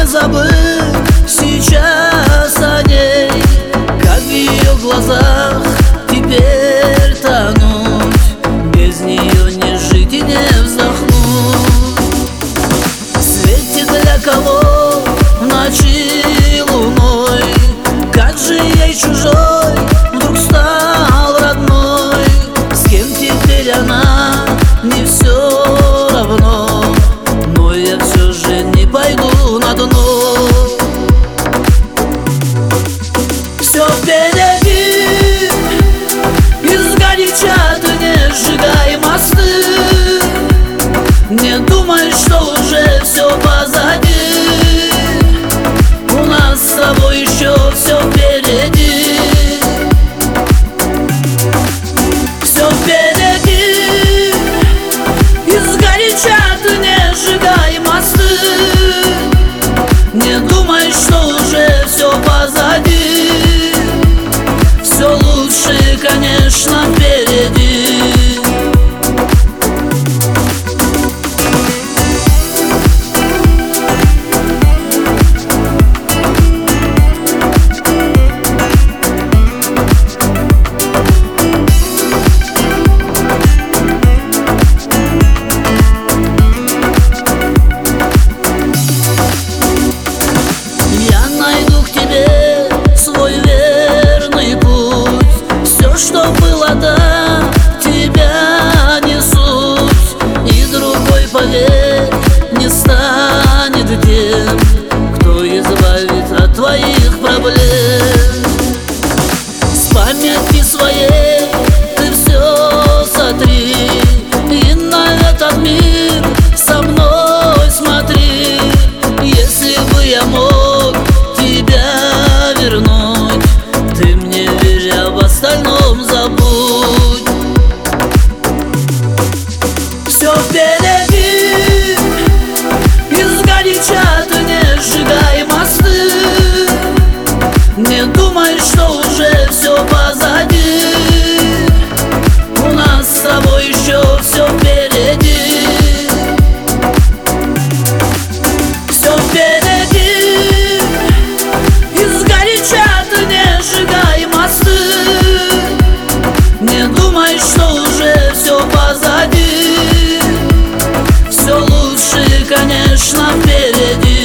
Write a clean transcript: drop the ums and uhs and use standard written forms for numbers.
забыть сейчас о ней, как в ее глазах теперь тонуть, без нее не жить и не вздохнуть. В свете для кого в ночи луной, как же ей чужой вдруг стал родной. С кем теперь она, не все равно, но я все же не пойду на дно. Все впереди, изгоряча ты, не сжигай мосты. Не думай, что уже все позади, у нас с тобой еще все впереди. Все впереди, изгоряча ты, не сжигай мосты. Не думай, что уже все позади, все лучше, конечно, впереди. Что было до тебя не суть, и другой, поверь, не станет тем, кто избавит от твоих проблем. С памяти своей ты все сотри, и на этот мир со мной смотри. Если бы я мог тебя вернуть, ты мне верь, об остальном забудь. Все впереди, изгоряча ты, не сжигай мосты. Не думай, что уже все позади, у нас с тобой еще все впереди. Все впереди, изгоряча ты, не сжигай мосты. Не думай, что уже все позади, все лучше, конечно, впереди.